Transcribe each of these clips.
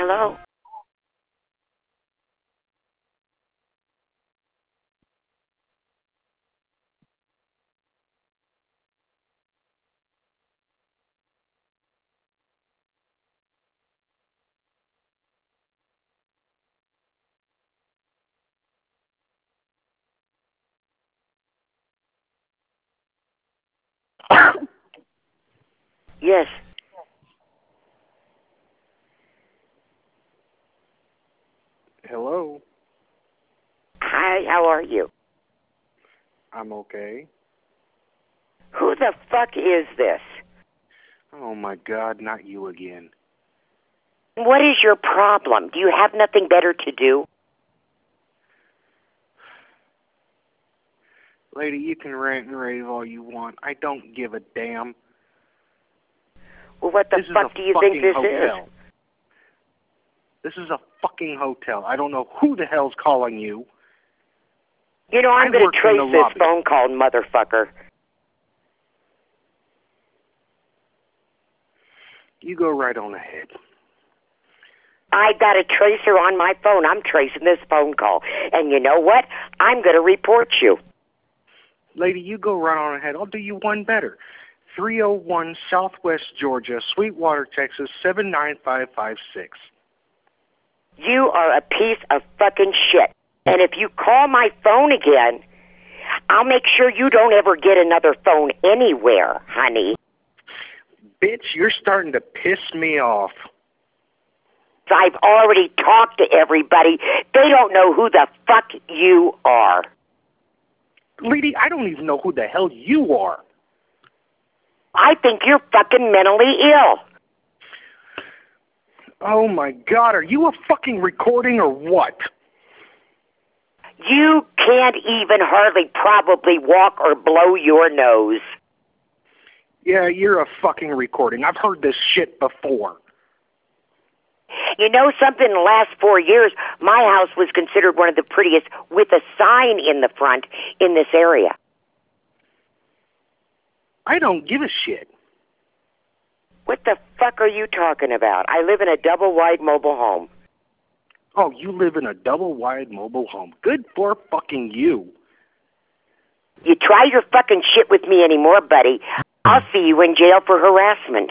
Hello? Yes. Hello. Hi, how are you? I'm okay. Who the fuck is this? Oh my God, not you again. What is your problem? Do you have nothing better to do? Lady, you can rant and rave all you want. I don't give a damn. Well, what the This fuck is do a you think fucking this hotel. is? This is a fucking hotel. I don't know who the hell's calling you. You know, I'm I going work to in trace the this lobby. phone call, motherfucker. You go right on ahead. I got a tracer on my phone. I'm tracing this phone call. And you know what? I'm going to report you. Lady, you go right on ahead. I'll do you one better. 301 Southwest Georgia, Sweetwater, Texas, 79556. You are a piece of fucking shit. And if you call my phone again, I'll make sure you don't ever get another phone anywhere, honey. Bitch, you're starting to piss me off. I've already talked to everybody. They don't know who the fuck you are. Lady, I don't even know who the hell you are. I think you're fucking mentally ill. Oh my God, are you a fucking recording or what? You can't even hardly probably walk or blow your nose. Yeah, you're a fucking recording. I've heard this shit before. You know something, in the last 4 years, my house was considered one of the prettiest with a sign in the front in this area. I don't give a shit. What the fuck are you talking about? I live in a double-wide mobile home. Oh, you live in a double-wide mobile home. Good for fucking you. You try your fucking shit with me anymore, buddy, I'll see you in jail for harassment.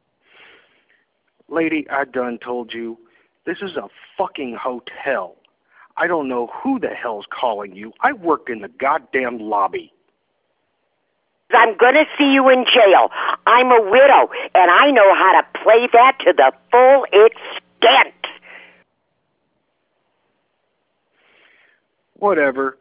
Lady, I done told you, this is a fucking hotel. I don't know who the hell's calling you. I work in the goddamn lobby. I'm gonna see you in jail. I'm a widow, and I know how to play that to the full extent. Whatever.